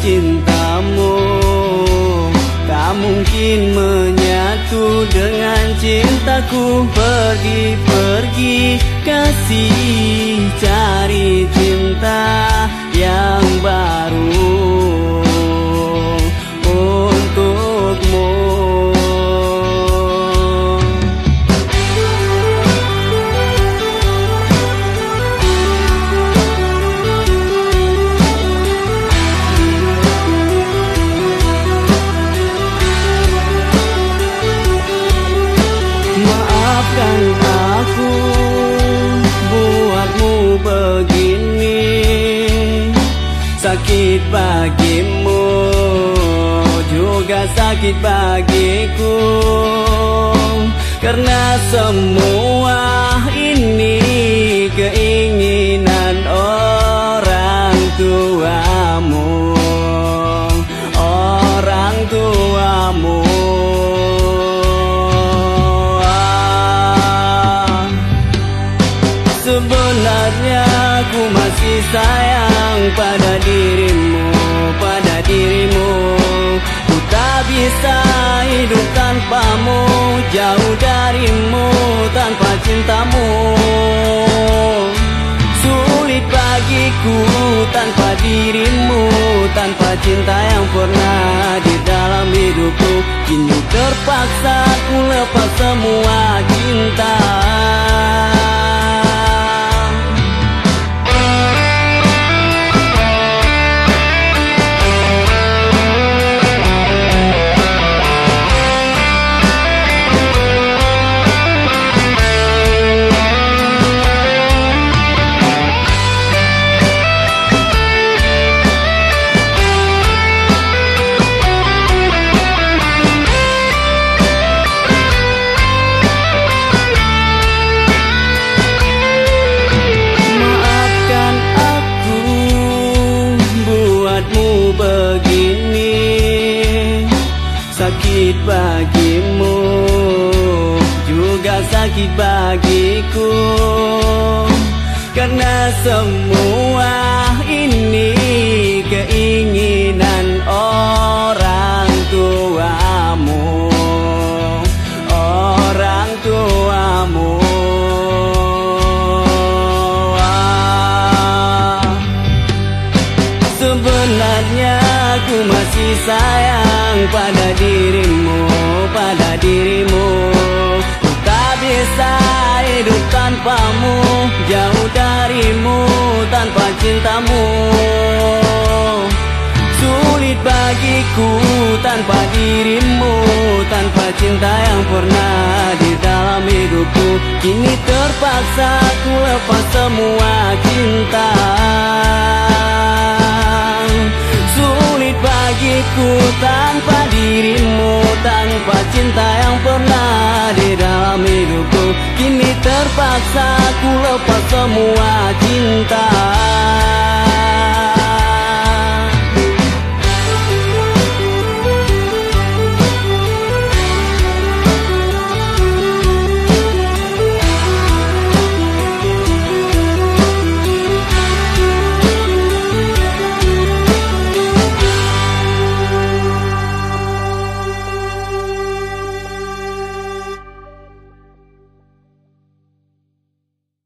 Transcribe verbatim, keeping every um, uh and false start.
cintamu tak mungkin menyatu dengan cintaku. Pergi, pergi kasih, cari cinta yang baru untukmu. Maafkan aku buatmu begini, sakit bagimu juga sakit bagiku, karena semua ini keinginan orang tuamu, orang tuamu. Sebenarnya aku masih sayang pada dirimu, pada dirimu. Ku tak bisa hidup tanpamu, jauh darimu tanpa cintamu. Sulit bagiku tanpa dirimu, tanpa cinta yang pernah di dalam hidupku. Kini terpaksa ku lepas semua cinta. Sakit bagimu juga sakit bagiku, karena semua ini keinginan orang tuamu, orang tuamu. Ah, sebenarnya aku masih sayang pada dirimu, pada dirimu. Ku tak bisa hidup tanpamu, jauh darimu tanpa cintamu. Sulit bagiku tanpa dirimu, tanpa cinta yang pernah di dalam hidupku. Kini terpaksa ku lepas semua cinta. Sulit bagiku tanpa dirimu, tanpa cinta yang pernah di dalam hidupku. Kini terpaksa ku lepas semua cinta.